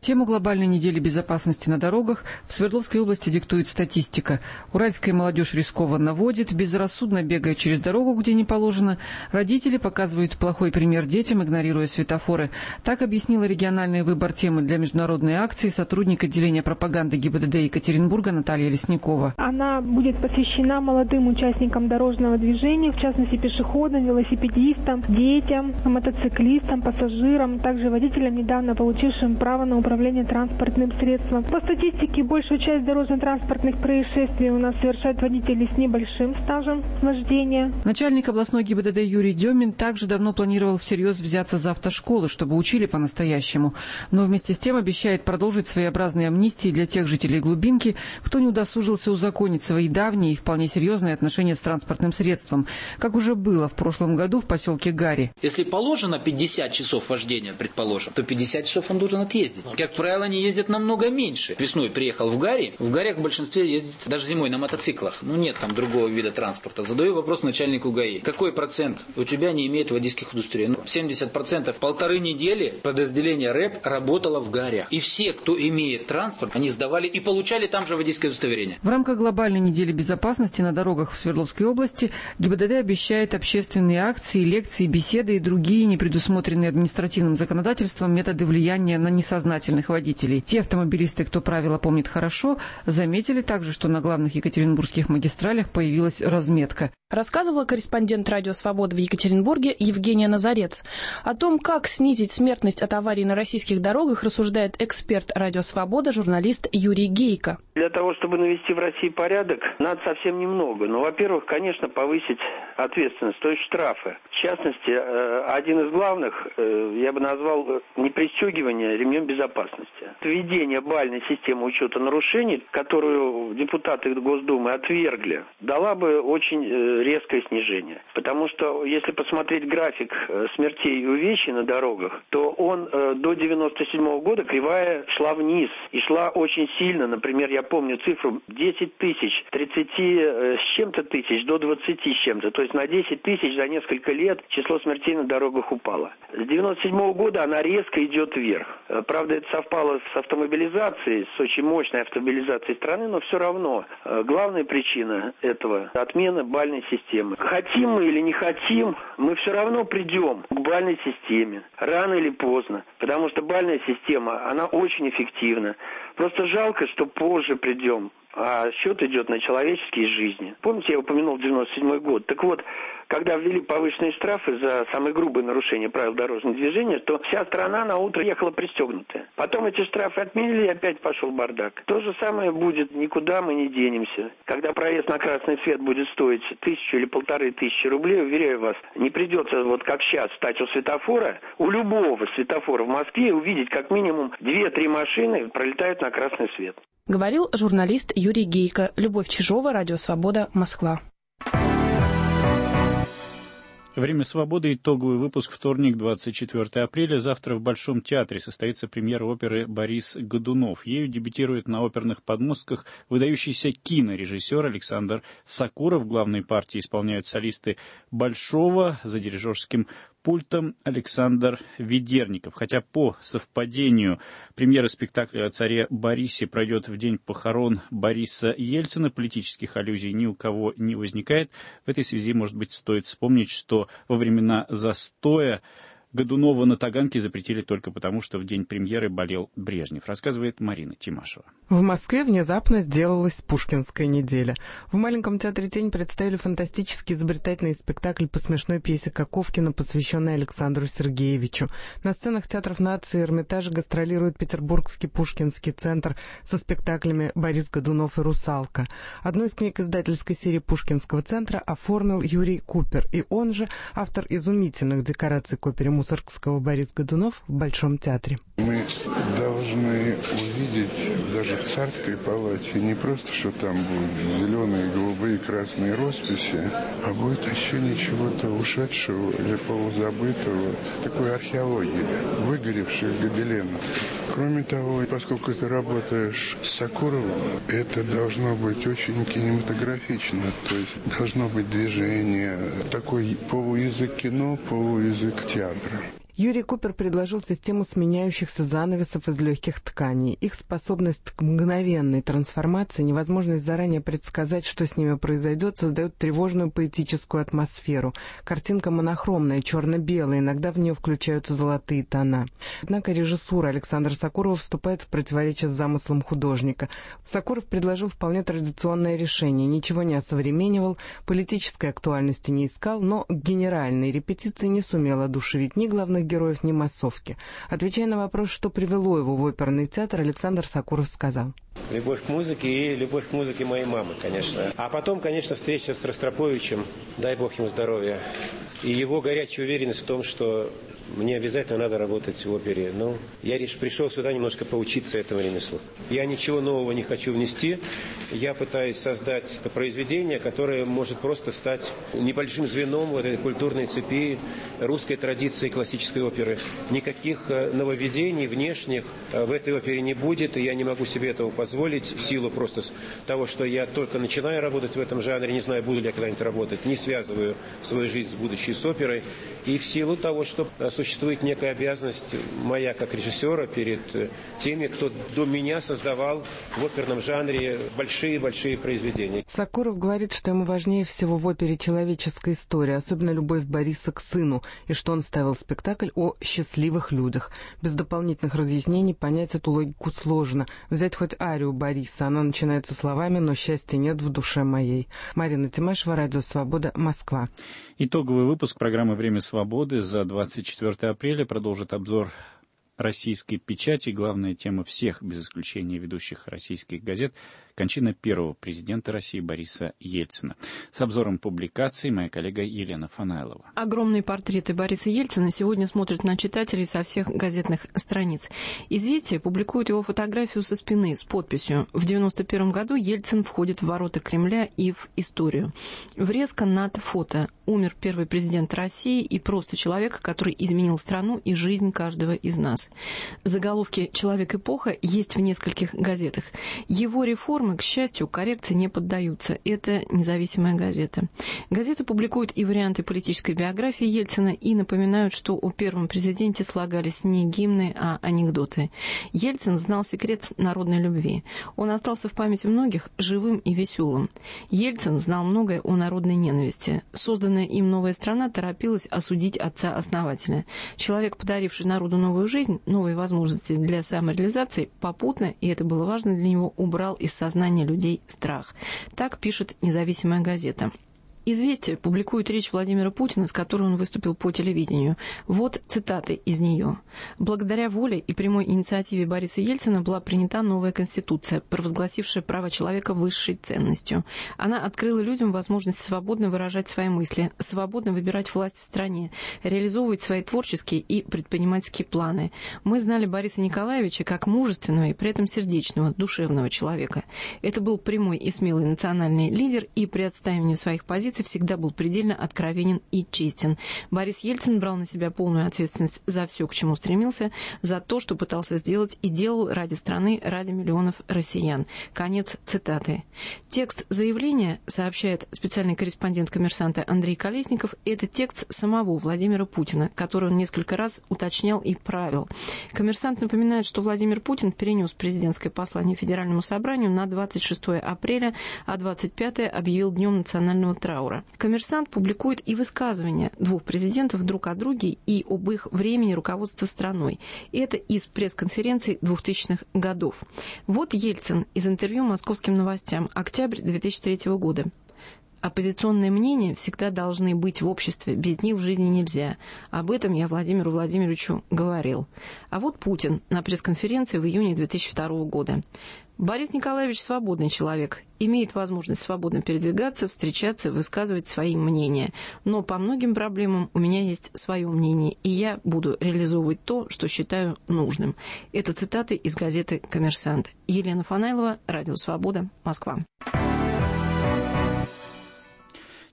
C: Тему глобальной недели безопасности на дорогах в Свердловской области диктует статистика. Уральская молодежь рискованно водит, безрассудно бегая через дорогу, где не положено. Родители показывают плохой пример детям, игнорируя светофоры. Так объяснила региональный выбор темы для международной акции сотрудник отделения пропаганды ГИБДД Екатеринбурга Наталья Лесникова.
G: Она будет посвящена молодым участникам дорожного движения, в частности пешеходам, велосипедистам, детям, мотоциклистам, пассажирам, также водителям, недавно получившим право на управление транспортным средством. По статистике, большую часть дорожно-транспортных происшествий у нас совершают водители с небольшим стажем вождения.
C: Начальник областной ГИБДД Юрий Демин также давно планировал всерьез взяться за автошколы, чтобы учили по-настоящему. Но вместе с тем обещает продолжить своеобразные амнистии для тех жителей глубинки, кто не удосужился узаконить свои давние и вполне серьезные отношения с транспортным средством, как уже было в прошлом году в поселке Гари.
H: Если положено 50 часов вождения, предположим, то 50 часов он должен отъездить. Как правило, они ездят намного меньше. Весной приехал в Гари. В Гарях в большинстве ездят даже зимой на мотоциклах. Нет там другого вида транспорта. Задаю вопрос начальнику ГАИ. Какой процент у тебя не имеет водительских удостоверений? 70%. Полторы недели подразделение РЭП работало в Гарях. И все, кто имеет транспорт, они сдавали и получали там же водительское удостоверение.
C: В рамках глобальной недели безопасности на дорогах в Свердловской области ГИБДД обещает общественные акции, лекции, беседы и другие непредусмотренные административным законодательством методы влияния на несознательных водителей. Те автомобилисты, кто правила помнит хорошо, заметили также, что на главных екатеринбургских магистралях появилась разметка.
E: Рассказывала корреспондент «Радио Свобода» в Екатеринбурге Евгения Назарец. О том, как снизить смертность от аварий на российских дорогах, рассуждает эксперт «Радио Свобода», журналист Юрий Гейко.
X: Для того, чтобы навести в России порядок, надо совсем немного. Но, во-первых, конечно, повысить ответственность, то есть штрафы. В частности, один из главных, я бы назвал, непристегивание ремнем безопасности. Введение бальной системы учета нарушений, которую депутаты Госдумы отвергли, дала бы очень резкое снижение. Потому что, если посмотреть график смертей и увечий на дорогах, то он до 1997 года кривая шла вниз. И шла очень сильно. Например, я помню цифру 10 тысяч, 30 с чем-то тысяч до 20 с чем-то. То есть на 10 тысяч за несколько лет число смертей на дорогах упало. С 1997 года она резко идет вверх. Правда, это совпало с автомобилизацией, с очень мощной автомобилизацией страны, но все равно главная причина этого – отмена бальной системы. Хотим мы или не хотим, мы все равно придем к бальной системе, рано или поздно, потому что бальная система, она очень эффективна. Просто жалко, что позже придем, а счет идет на человеческие жизни. Помните, я упомянул 97 год? Так вот, когда ввели повышенные штрафы за самые грубые нарушения правил дорожного движения, то вся страна на утро ехала пристегнутая. Потом эти штрафы отменили, и опять пошел бардак. То же самое будет, никуда мы не денемся. Когда проезд на красный свет будет стоить 1000 или 1500 рублей, уверяю вас, не придется, вот как сейчас, стать у светофора, у любого светофора в Москве и увидеть как минимум 2-3 машины пролетают на красный свет.
E: Говорил журналист Юрий Гейко. Любовь Чижова, Радио Свобода, Москва.
A: Время свободы. Итоговый выпуск. Вторник, 24 апреля. Завтра в Большом театре состоится премьера оперы «Борис Годунов». Ею дебютирует на оперных подмостках выдающийся кинорежиссер Александр Сакуров. В главной партии исполняют солисты Большого, за дирижерским пультом Александр Ведерников. Хотя по совпадению премьера спектакля о царе Борисе пройдет в день похорон Бориса Ельцина, политических аллюзий ни у кого не возникает. В этой связи, может быть, стоит вспомнить, что во времена застоя Годунова на Таганке запретили только потому, что в день премьеры болел Брежнев, рассказывает Марина Тимашева.
Y: В Москве внезапно сделалась Пушкинская неделя. В маленьком театре «Тень» представили фантастический изобретательный спектакль по смешной пьесе Коковкина, посвященный Александру Сергеевичу. На сценах театров нации и Эрмитажа гастролирует Петербургский Пушкинский центр со спектаклями «Борис Годунов» и «Русалка». Одну из книг издательской серии Пушкинского центра оформил Юрий Купер, и он же автор изумительных декораций к опере Мусоргского «Борис Годунов» в Большом театре.
Z: Мы должны увидеть даже в царской палате не просто, что там будут зеленые, голубые, красные росписи, а будет ощущение чего-то ушедшего или полузабытого, такой археологии, выгоревших гобеленов. Кроме того, поскольку ты работаешь с Сакуровым, это должно быть очень кинематографично, то есть должно быть движение, такой полуязык кино, полуязык театра.
Y: Юрий Купер предложил систему сменяющихся занавесов из легких тканей. Их способность к мгновенной трансформации, невозможность заранее предсказать, что с ними произойдет, создает тревожную поэтическую атмосферу. Картинка монохромная, черно-белая, иногда в нее включаются золотые тона. Однако режиссура Александра Сокурова вступает в противоречие с замыслом художника. Сокуров предложил вполне традиционное решение, ничего не осовременивал, политической актуальности не искал, но генеральной репетиции не сумел одушевить ни главных героев, ни массовки. Отвечая на вопрос, что привело его в оперный театр, Александр Сокуров сказал:
I: любовь к музыке и любовь к музыке моей мамы, конечно. А потом, конечно, встреча с Ростроповичем, дай бог ему здоровья, и его горячая уверенность в том, что мне обязательно надо работать в опере. Ну, я пришел сюда немножко поучиться этому ремеслу. Я ничего нового не хочу внести. Я пытаюсь создать произведение, которое может просто стать небольшим звеном в этой культурной цепи русской традиции классической оперы. Никаких нововведений внешних в этой опере не будет, и я не могу себе этого позволить в силу просто того, что я только начинаю работать в этом жанре, не знаю, буду ли я когда-нибудь работать, не связываю свою жизнь с будущей с оперой, и в силу того, что существует некая обязанность моя как режиссера перед теми, кто до меня создавал в оперном жанре большие-большие произведения.
Y: Сокуров говорит, что ему важнее всего в опере человеческая история, особенно любовь Бориса к сыну, и что он ставил спектакль о счастливых людях. Без дополнительных разъяснений понять эту логику сложно. Взять хоть арию Бориса, она начинается словами «но счастья нет в душе моей». Марина Тимашева, Радио Свобода, Москва.
A: Итоговый выпуск программы «Время свободы» за 24 апреля продолжит обзор российской печати. Главная тема всех, без исключения ведущих российских газет, кончина первого президента России Бориса Ельцина. С обзором публикаций моя коллега Елена Фанайлова.
B: Огромные портреты Бориса Ельцина сегодня смотрят на читателей со всех газетных страниц. «Известия» публикует его фотографию со спины с подписью: «В 1991 году Ельцин входит в ворота Кремля и в историю». Врезка над фото: «Умер первый президент России и просто человек, который изменил страну и жизнь каждого из нас». Заголовки «Человек-эпоха» есть в нескольких газетах. Его реформы, к счастью, коррекции не поддаются. Это независимая газета. Газеты публикуют и варианты политической биографии Ельцина и напоминают, что о первом президенте слагались не гимны, а анекдоты. Ельцин знал секрет народной любви. Он остался в памяти многих живым и веселым. Ельцин знал многое о народной ненависти. Созданная им новая страна торопилась осудить отца-основателя. Человек, подаривший народу новую жизнь, новые возможности для самореализации, попутно, и это было важно для него, убрал из сознания людей страх. Так пишет независимая газета. «Известия» публикует речь Владимира Путина, с которой он выступил по телевидению. Вот цитаты из нее. «Благодаря воле и прямой инициативе Бориса Ельцина была принята новая Конституция, провозгласившая право человека высшей ценностью. Она открыла людям возможность свободно выражать свои мысли, свободно выбирать власть в стране, реализовывать свои творческие и предпринимательские планы. Мы знали Бориса Николаевича как мужественного и при этом сердечного, душевного человека. Это был прямой и смелый национальный лидер, и при отстаивании своих позиций всегда был предельно откровенен и честен. Борис Ельцин брал на себя полную ответственность за все, к чему стремился, за то, что пытался сделать и делал ради страны, ради миллионов россиян». Конец цитаты. Текст заявления, сообщает специальный корреспондент «Коммерсанта» Андрей Колесников, это текст самого Владимира Путина, который он несколько раз уточнял и правил. «Коммерсант» напоминает, что Владимир Путин перенес президентское послание Федеральному собранию на 26 апреля, а 25 объявил днем национального траура. «Коммерсант» публикует и высказывания двух президентов друг о друге и об их времени руководства страной. Это из пресс-конференций 2000-х годов. Вот Ельцин из интервью «Московским новостям», октябрь 2003 года. «Оппозиционные мнения всегда должны быть в обществе, без них в жизни нельзя. Об этом я Владимиру Владимировичу говорил». А вот Путин на пресс-конференции в июне 2002 года. «Борис Николаевич свободный человек, имеет возможность свободно передвигаться, встречаться, высказывать свои мнения. Но по многим проблемам у меня есть свое мнение, и я буду реализовывать то, что считаю нужным». Это цитаты из газеты «Коммерсант». Елена Фанайлова, Радио Свобода, Москва.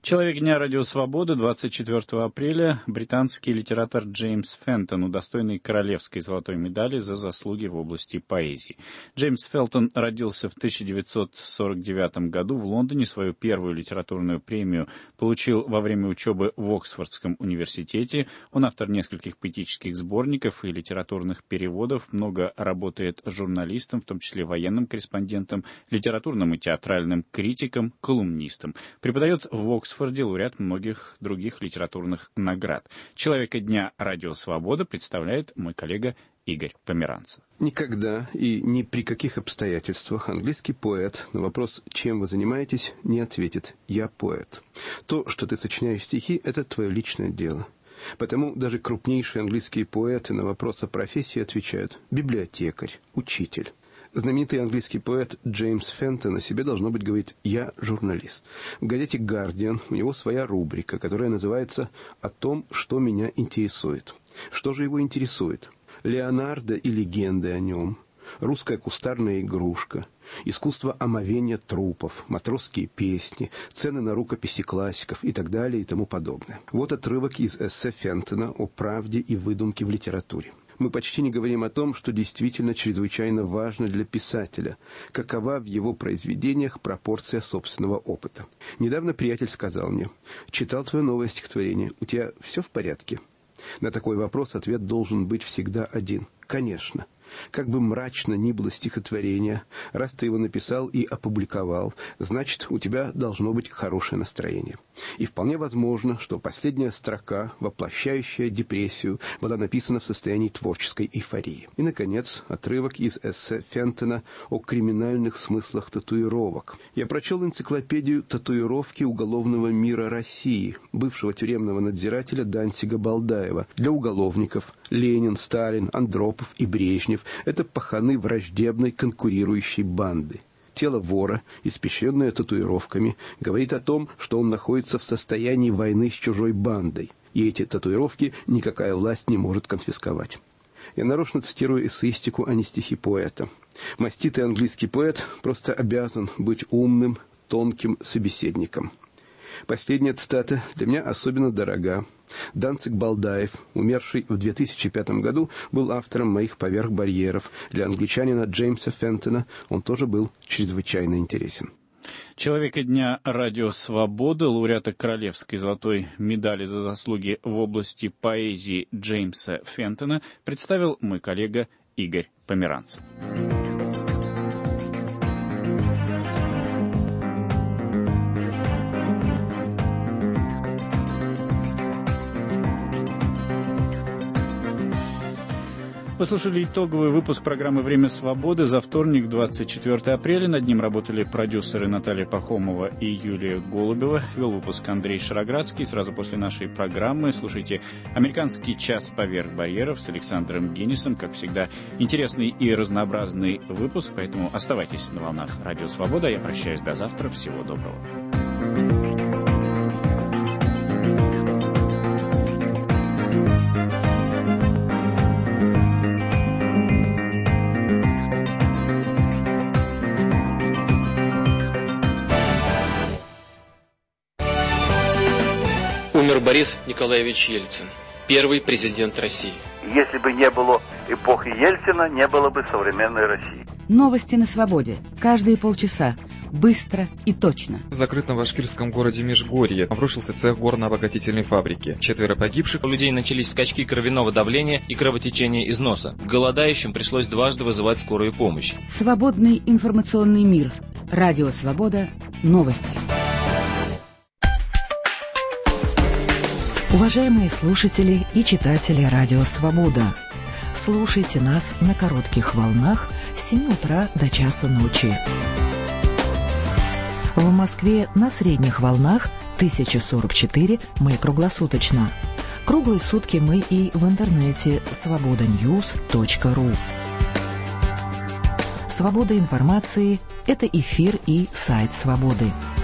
A: Человек дня Радио Свобода 24 апреля британский литератор Джеймс Фентон, удостоенный Королевской золотой медали за заслуги в области поэзии. Джеймс Фентон родился в 1949 году в Лондоне. Свою первую литературную премию получил во время учебы в Оксфордском университете. Он автор нескольких поэтических сборников и литературных переводов. Много работает журналистом, в том числе военным корреспондентом, литературным и театральным критиком, колумнистом. Преподает в Оксфорде, лауреат многих других литературных наград. Человека дня Радио Свобода представляет мой коллега Игорь Померанцев.
J: Никогда и ни при каких обстоятельствах английский поэт на вопрос «Чем вы занимаетесь?» не ответит «Я поэт». То, что ты сочиняешь стихи, это твое личное дело. Потому даже крупнейшие английские поэты на вопрос о профессии отвечают «библиотекарь», «учитель». Знаменитый английский поэт Джеймс Фентон о себе, должно быть, говорит «Я журналист». В газете «Гардиан» у него своя рубрика, которая называется «О том, что меня интересует». Что же его интересует? Леонардо и легенды о нем, русская кустарная игрушка, искусство омовения трупов, матросские песни, цены на рукописи классиков и так далее и тому подобное. Вот отрывок из эссе Фентона о правде и выдумке в литературе. Мы почти не говорим о том, что действительно чрезвычайно важно для писателя, какова в его произведениях пропорция собственного опыта. Недавно приятель сказал мне: «Читал твое новое стихотворение, у тебя все в порядке?» На такой вопрос ответ должен быть всегда один: конечно. Как бы мрачно ни было стихотворение, раз ты его написал и опубликовал, значит, у тебя должно быть хорошее настроение. И вполне возможно, что последняя строка, воплощающая депрессию, была написана в состоянии творческой эйфории. И, наконец, отрывок из эссе Фентона о криминальных смыслах татуировок. Я прочел энциклопедию татуировки уголовного мира России, бывшего тюремного надзирателя Данцига Балдаева. Для уголовников Ленин, Сталин, Андропов и Брежнев – это паханы враждебной конкурирующей банды. Тело вора, испещренное татуировками, говорит о том, что он находится в состоянии войны с чужой бандой, и эти татуировки никакая власть не может конфисковать. Я нарочно цитирую эссеистику, а не стихи поэта. Маститый английский поэт просто обязан быть умным, тонким собеседником. Последняя цитата для меня особенно дорога. Данциг Балдаев, умерший в 2005 году, был автором моих «Поверх барьеров». Для англичанина Джеймса Фентона он тоже был чрезвычайно интересен.
A: Человека дня Радио Свобода, лауреата Королевской золотой медали за заслуги в области поэзии Джеймса Фентона, представил мой коллега Игорь Померанцев. Вы слушали итоговый выпуск программы «Время свободы» за вторник, 24 апреля. Над ним работали продюсеры Наталья Пахомова и Юлия Голубева. Вел выпуск Андрей Шароградский. Сразу после нашей программы слушайте «Американский час поверх барьеров» с Александром Гиннисом. Как всегда, интересный и разнообразный выпуск, поэтому оставайтесь на волнах «Радио Свобода». Я прощаюсь до завтра. Всего доброго.
K: Умер Борис Николаевич Ельцин, первый президент России.
L: Если бы не было эпохи Ельцина, не было бы современной России.
M: Новости на свободе. Каждые полчаса. Быстро и точно.
N: В закрытом башкирском городе Межгорье обрушился цех горно-обогатительной фабрики. 4 погибших.
O: У людей начались скачки кровяного давления и кровотечения из носа. Голодающим пришлось дважды вызывать скорую помощь.
M: Свободный информационный мир. Радио Свобода. Новости. Уважаемые слушатели и читатели Радио Свобода, слушайте нас на коротких волнах с 7 утра до часа ночи. В Москве на средних волнах 1044 мы круглосуточно. Круглые сутки мы и в интернете svobodanews.ru. Свобода информации – это эфир и сайт Свободы.